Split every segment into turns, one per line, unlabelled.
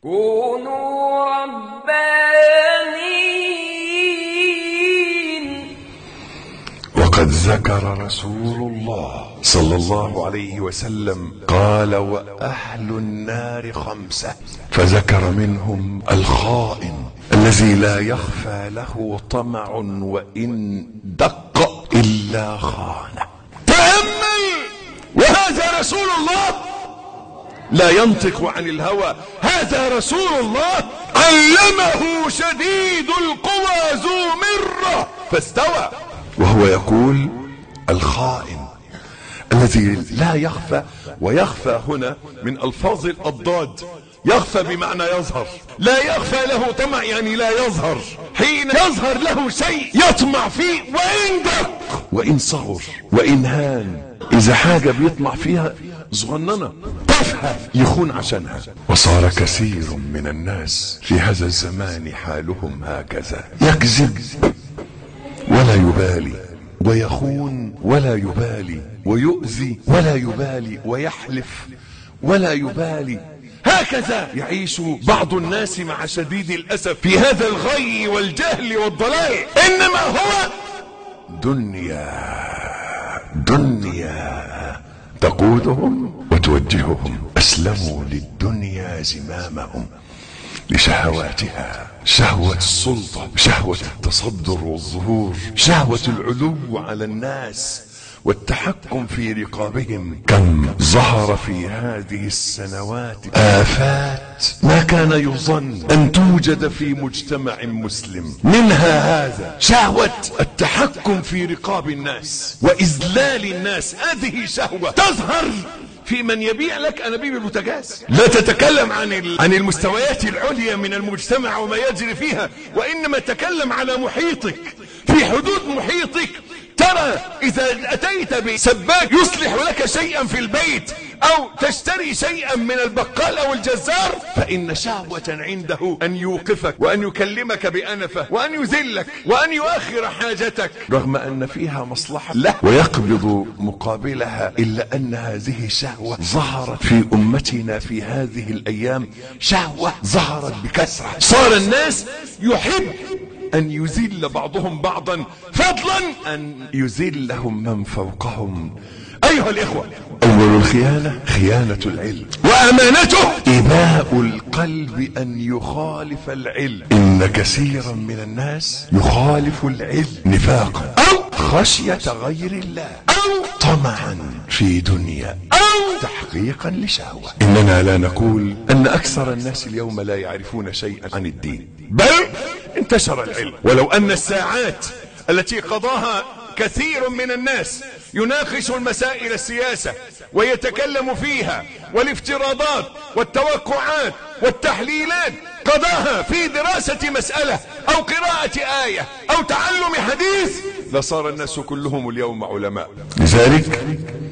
كونوا ربانيين.
وقد ذكر رسول الله صلى الله عليه وسلم قال: وأهل النار 5، فذكر منهم الخائن الذي لا يخفى له طمع وإن دق إلا خانه. تأمل، وهذا رسول الله لا ينطق عن الهوى، هذا رسول الله علمه شديد القوى ذو مرة فاستوى، وهو يقول: الخائن الذي لا يخفى. ويخفى هنا من الفاظ الأضداد، يخفى بمعنى يظهر، لا يخفى له طمع يعني لا يظهر، حين يظهر له شيء يطمع فيه وإن دق وإن صغر وإن هان. إذا حاجة بيطمع فيها صغننة تافهة يخون عشانها. وصار كثير من الناس في هذا الزمان حالهم هكذا، يكذب ولا يبالي، ويخون ولا يبالي، ويؤذي ولا يبالي، ويحلف ولا يبالي. هكذا يعيش بعض الناس مع شديد الأسف في هذا الغي والجهل والضلال. إنما هو دنيا تقودهم وتوجههم. أسلموا للدنيا زمامهم لشهواتها، شهوة السلطة، شهوة التصدر والظهور، شهوة العلو على الناس والتحكم في رقابهم. كم ظهر في هذه السنوات آفات ما كان يظن أن توجد في مجتمع مسلم، منها هذا شهوة التحكم في رقاب الناس وإذلال الناس. هذه شهوة تظهر في من يبيع لك أنابيب البوتاجاز. لا تتكلم عن المستويات العليا من المجتمع وما يجري فيها، وإنما تكلم على محيطك، في حدود محيطك. ترى إذا أتيت بسباك يصلح لك شيئا في البيت أو تشتري شيئا من البقال أو الجزار، فإن شهوة عنده أن يوقفك وأن يكلمك بأنفه وأن يذلك وأن يؤخر حاجتك، رغم أن فيها مصلحة له ويقبض مقابلها. إلا أن هذه شهوة ظهرت في أمتنا في هذه الأيام، شهوة ظهرت بكثرة. صار الناس يحب أن يذل بعضهم بعضا، فضلا أن يذلهم من فوقهم. أيها الإخوة، أول الخيانة خيانة العلم، وأمانته إباء القلب أن يخالف العلم. إن كثيرا من الناس يخالف العلم نفاقا أو خشية غير الله أو طمعا في دنيا أو تحقيقا لشهوة. إننا لا نقول أن أكثر الناس اليوم لا يعرفون شيئا عن الدين، بل انتشر العلم. ولو أن الساعات التي قضاها كثير من الناس يناقش المسائل السياسة ويتكلم فيها، والافتراضات والتوقعات والتحليلات قضاها في دراسة مسألة أو قراءة آية أو تعلم حديث، لصار الناس كلهم اليوم علماء. لذلك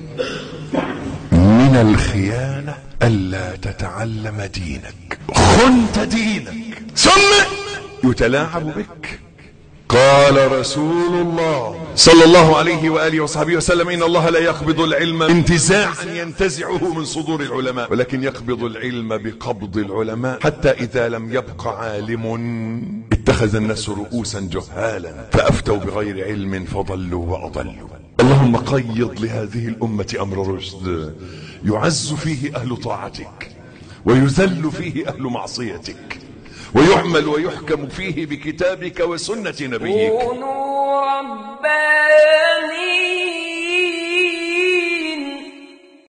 من الخيانة ألا تتعلم دينك، خنت دينك ثم يتلاعب بك. قال رسول الله صلى الله عليه وآله وصحبه وسلم: إن الله لا يقبض العلم انتزاعا ينتزعه من صدور العلماء، ولكن يقبض العلم بقبض العلماء، حتى إذا لم يبق عالم اتخذ الناس رؤوسا جهالا فأفتوا بغير علم فضلوا وأضلوا. اللهم قيض لهذه الأمة أمر رشد يعز فيه أهل طاعتك ويذل فيه أهل معصيتك، ويعمل ويحكم فيه بكتابك وسنة نبيك.
كونوا ربانيين.